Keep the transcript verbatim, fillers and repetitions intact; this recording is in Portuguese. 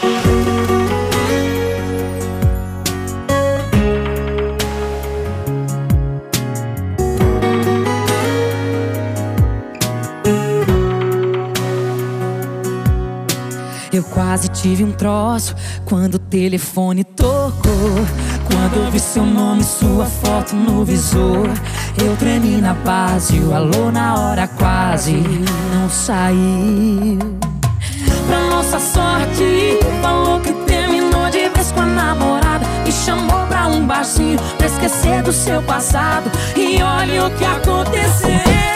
Eu quase tive um troço quando o telefone tocou. Quando eu vi seu nome e sua foto no visor, eu tremi na base, o alô na hora quase não saiu. Pra nossa sorte, falou que terminou de vez com a namorada, me chamou pra um barzinho pra esquecer do seu passado. E olha o que aconteceu.